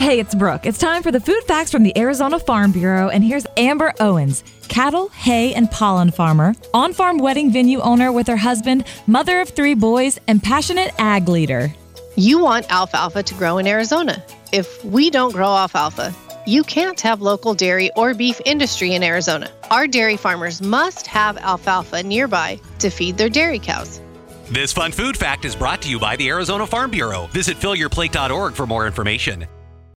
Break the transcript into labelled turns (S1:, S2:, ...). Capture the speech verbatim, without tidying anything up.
S1: Hey, it's Brooke. It's time for the food facts from the Arizona Farm Bureau, and here's Amber Owens, cattle, hay, and pollen farmer, on-farm wedding venue owner with her husband, mother of three boys, and passionate ag leader.
S2: You want alfalfa to grow in Arizona. If we don't grow alfalfa, you can't have local dairy or beef industry in Arizona. Our dairy farmers must have alfalfa nearby to feed their dairy cows.
S3: This fun food fact is brought to you by the Arizona Farm Bureau. Visit fill your plate dot org for more information.